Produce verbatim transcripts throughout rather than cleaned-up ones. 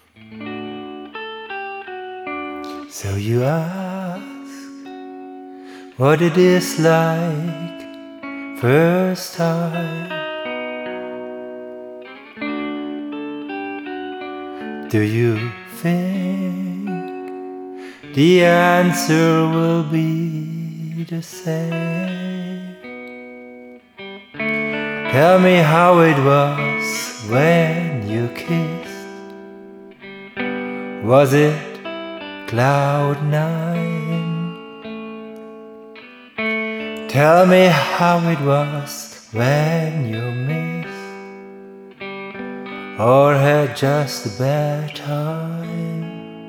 So you ask what it is like first time. Do you think the answer will be the same? Tell me how it was when you kissed. Was it cloud nine? Tell me how it was when you missed, or had just a bad time.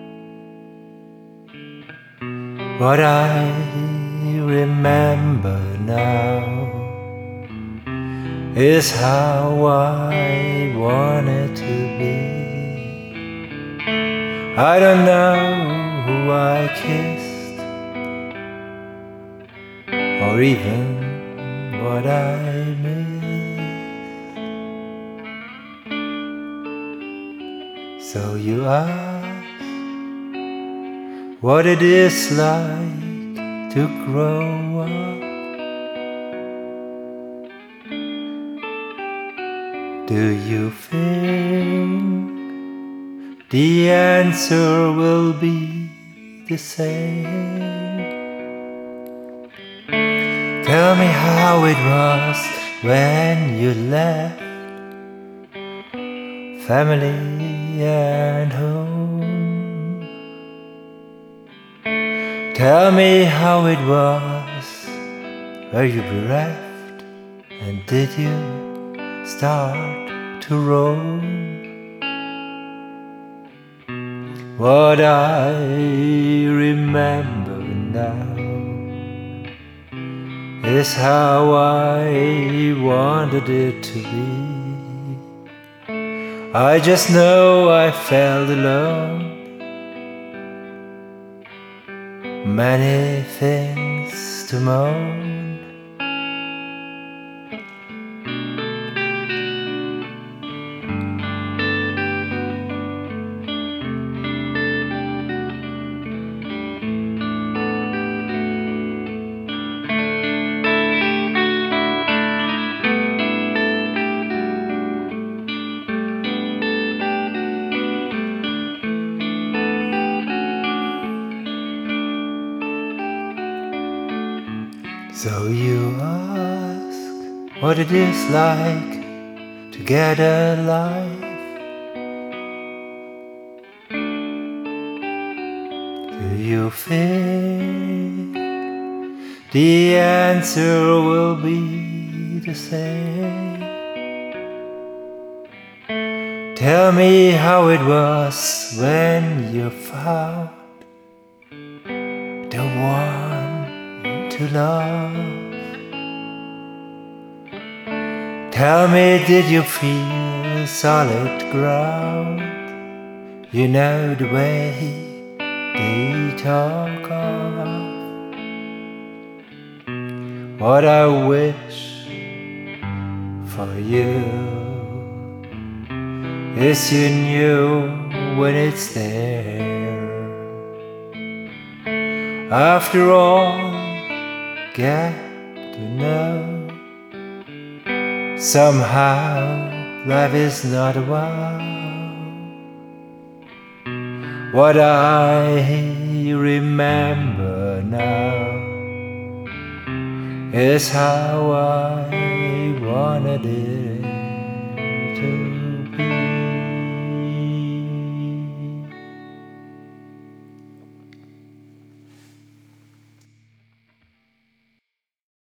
What I remember now is how I wanted to be. I don't know who I kissed, or even what I missed. So you ask what it is like to grow up. Do you think the answer will be the same? Tell me how it was when you left family and home. Tell me how it was. Were you bereft, and did you start to roam? What I remember now is how I wanted it to be. I just know I felt alone. Many things to moan. So you ask what it is like to get alive. Do you think the answer will be the same? Tell me how it was when you found the one to love. Tell me, did you feel solid ground? You know the way they talk of. What I wish for you is you knew when it's there. After all, get to know somehow life is not a wow. What I remember now is how I wanted it to be.